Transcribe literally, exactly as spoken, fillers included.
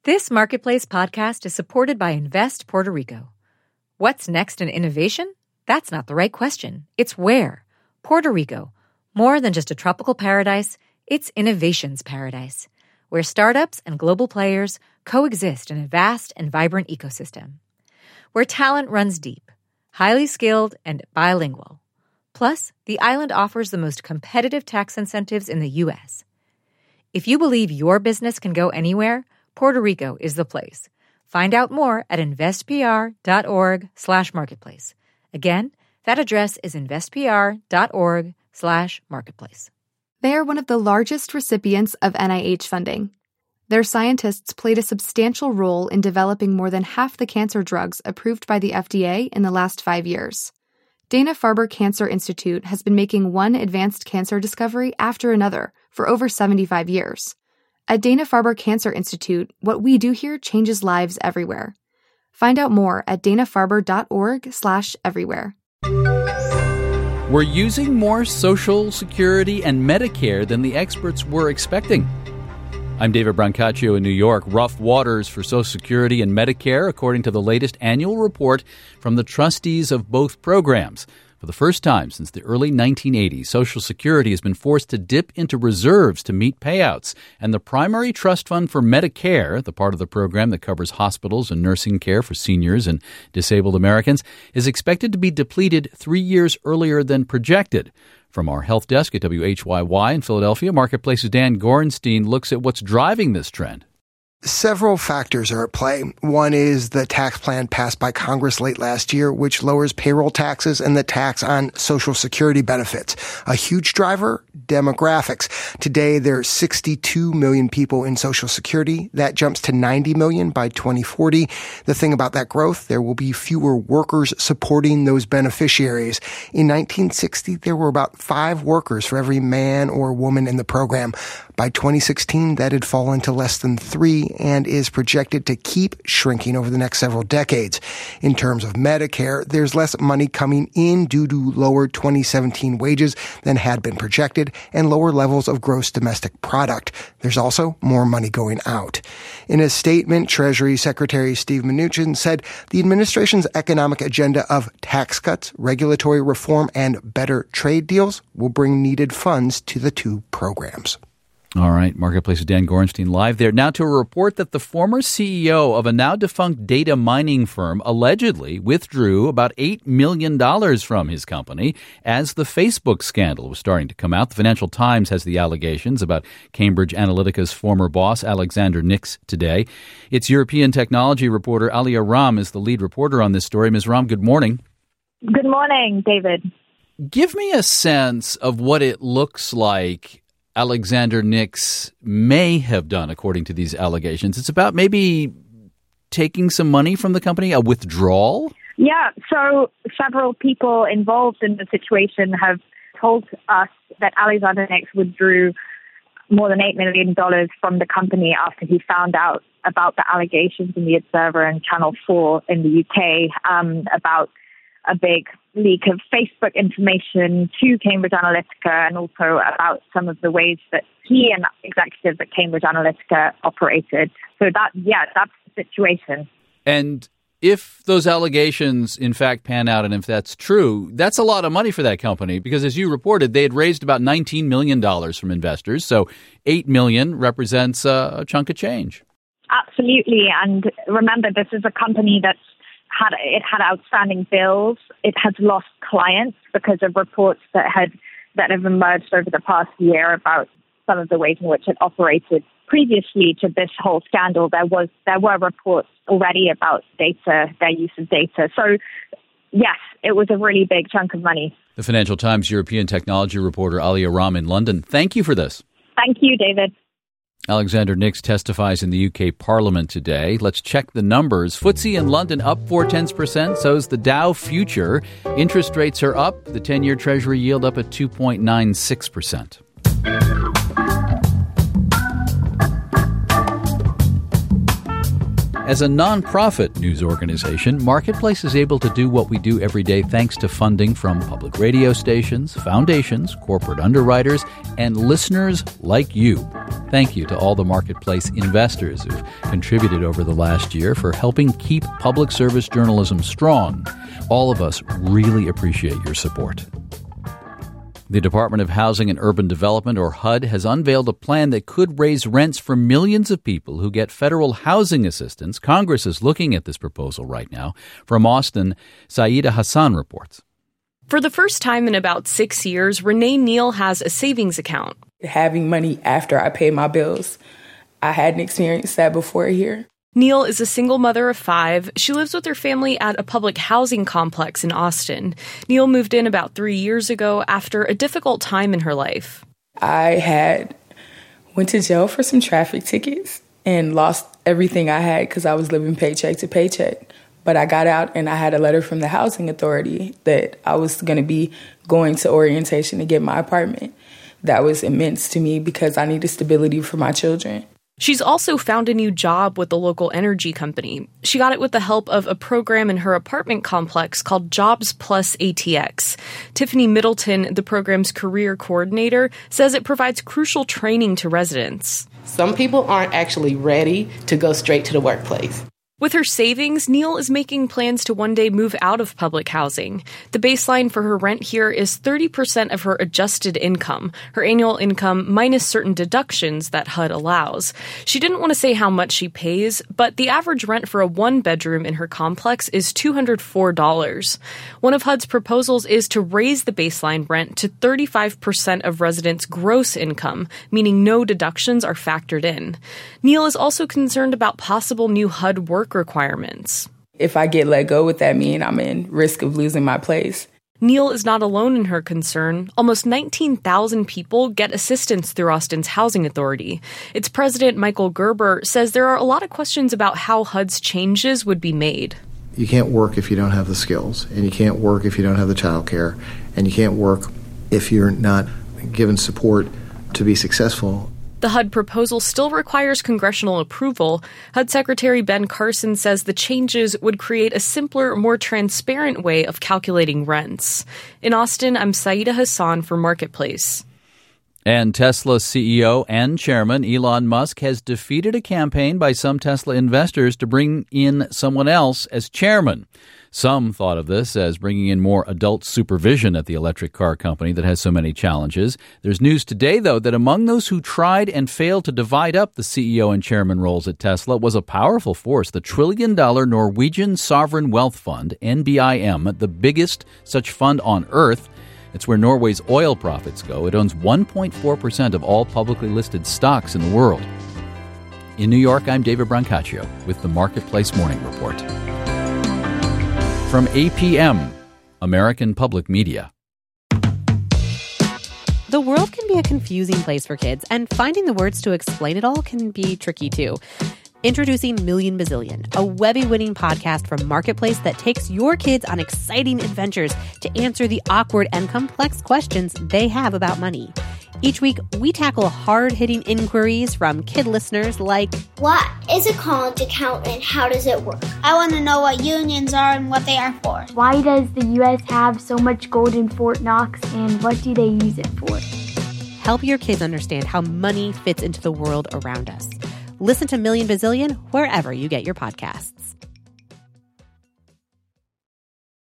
This Marketplace podcast is supported by Invest Puerto Rico. What's next in innovation? That's not the right question. It's where. Puerto Rico. More than just a tropical paradise, it's innovation's paradise, where startups and global players coexist in a vast and vibrant ecosystem. Where talent runs deep, highly skilled, and bilingual. Plus, the island offers the most competitive tax incentives in the U S. If you believe your business can go anywhere, Puerto Rico is the place. Find out more at investpr.org slash marketplace. Again, that address is investpr.org slash marketplace. They are one of the largest recipients of N I H funding. Their scientists played a substantial role in developing more than half the cancer drugs approved by the F D A in the last five years. Dana-Farber Cancer Institute has been making one advanced cancer discovery after another for over seventy-five years. At Dana-Farber Cancer Institute, what we do here changes lives everywhere. Find out more at danafarber.org slash everywhere. We're using more Social Security and Medicare than the experts were expecting. I'm David Brancaccio in New York. Rough waters for Social Security and Medicare, according to the latest annual report from the trustees of both programs. For the first time since the early nineteen eighties, Social Security has been forced to dip into reserves to meet payouts. And the primary trust fund for Medicare, the part of the program that covers hospitals and nursing care for seniors and disabled Americans, is expected to be depleted three years earlier than projected. From our health desk at W H Y Y in Philadelphia, Marketplace's Dan Gorenstein looks at what's driving this trend. Several factors are at play. One is the tax plan passed by Congress late last year, which lowers payroll taxes and the tax on Social Security benefits. A huge driver, demographics. Today, there are sixty-two million people in Social Security. That jumps to ninety million by twenty forty. The thing about that growth, there will be fewer workers supporting those beneficiaries. In nineteen sixty, there were about five workers for every man or woman in the program. By twenty sixteen, that had fallen to less than three and is projected to keep shrinking over the next several decades. In terms of Medicare, there's less money coming in due to lower twenty seventeen wages than had been projected and lower levels of gross domestic product. There's also more money going out. In a statement, Treasury Secretary Steve Mnuchin said the administration's economic agenda of tax cuts, regulatory reform, and better trade deals will bring needed funds to the two programs. All right, Marketplace's Dan Gorenstein live there. Now to a report that the former C E O of a now-defunct data mining firm allegedly withdrew about eight million dollars from his company as the Facebook scandal was starting to come out. The Financial Times has the allegations about Cambridge Analytica's former boss, Alexander Nix, today. Its European technology reporter, Alia Ram, is the lead reporter on this story. Miz Ram, good morning. Good morning, David. Give me a sense of what it looks like Alexander Nix may have done, according to these allegations. It's about maybe taking some money from the company, a withdrawal? Yeah, so several people involved in the situation have told us that Alexander Nix withdrew more than eight million dollars from the company after he found out about the allegations in the Observer and Channel four in the U K um, about a big leak of Facebook information to Cambridge Analytica and also about some of the ways that he and executives at Cambridge Analytica operated. So that, yeah, that's the situation. And if those allegations, in fact, pan out, and if that's true, that's a lot of money for that company because, as you reported, they had raised about nineteen million dollars from investors. So eight million dollars represents a, a chunk of change. Absolutely. And remember, this is a company that's Had it had outstanding bills. It has lost clients because of reports that had that have emerged over the past year about some of the ways in which it operated previously to this whole scandal. There was there were reports already about data, their use of data. So, yes, it was a really big chunk of money. The Financial Times European technology reporter Alia Ram in London. Thank you for this. Thank you, David. Alexander Nix testifies in the U K Parliament today. Let's check the numbers. F T S E in London up four tenths percent. So's the Dow future. Interest rates are up. The ten-year Treasury yield up at two point nine six percent. As a nonprofit news organization, Marketplace is able to do what we do every day thanks to funding from public radio stations, foundations, corporate underwriters, and listeners like you. Thank you to all the Marketplace investors who've contributed over the last year for helping keep public service journalism strong. All of us really appreciate your support. The Department of Housing and Urban Development, or H U D, has unveiled a plan that could raise rents for millions of people who get federal housing assistance. Congress is looking at this proposal right now. From Austin, Saida Hassan reports. For the first time in about six years, Renee Neal has a savings account. Having money after I pay my bills, I hadn't experienced that before here. Neal is a single mother of five. She lives with her family at a public housing complex in Austin. Neal moved in about three years ago after a difficult time in her life. I had went to jail for some traffic tickets and lost everything I had because I was living paycheck to paycheck. But I got out and I had a letter from the housing authority that I was going to be going to orientation to get my apartment. That was immense to me because I needed stability for my children. She's also found a new job with the local energy company. She got it with the help of a program in her apartment complex called Jobs Plus A T X. Tiffany Middleton, the program's career coordinator, says it provides crucial training to residents. Some people aren't actually ready to go straight to the workplace. With her savings, Neal is making plans to one day move out of public housing. The baseline for her rent here is thirty percent of her adjusted income, her annual income minus certain deductions that H U D allows. She didn't want to say how much she pays, but the average rent for a one-bedroom in her complex is two hundred four dollars. One of H U D's proposals is to raise the baseline rent to thirty-five percent of residents' gross income, meaning no deductions are factored in. Neal is also concerned about possible new H U D work requirements. If I get let go, would that mean I'm in risk of losing my place? Neal is not alone in her concern. Almost nineteen thousand people get assistance through Austin's housing authority. Its president, Michael Gerber, says there are a lot of questions about how H U D's changes would be made. You can't work if you don't have the skills, and you can't work if you don't have the child care, and you can't work if you're not given support to be successful. The H U D proposal still requires congressional approval. H U D Secretary Ben Carson says the changes would create a simpler, more transparent way of calculating rents. In Austin, I'm Saida Hassan for Marketplace. And Tesla C E O and chairman Elon Musk has defeated a campaign by some Tesla investors to bring in someone else as chairman. Some thought of this as bringing in more adult supervision at the electric car company that has so many challenges. There's news today, though, that among those who tried and failed to divide up the C E O and chairman roles at Tesla was a powerful force, the trillion-dollar Norwegian Sovereign Wealth Fund, N B I M, the biggest such fund on Earth. It's where Norway's oil profits go. It owns one point four percent of all publicly listed stocks in the world. In New York, I'm David Brancaccio with the Marketplace Morning Report. From A P M, American Public Media. The world can be a confusing place for kids, and finding the words to explain it all can be tricky too. Introducing Million Bazillion, a Webby-winning podcast from Marketplace that takes your kids on exciting adventures to answer the awkward and complex questions they have about money. Each week, we tackle hard-hitting inquiries from kid listeners like, what is a college account and how does it work? I want to know what unions are and what they are for. Why does the U S have so much gold in Fort Knox and what do they use it for? Help your kids understand how money fits into the world around us. Listen to Million Bazillion wherever you get your podcasts.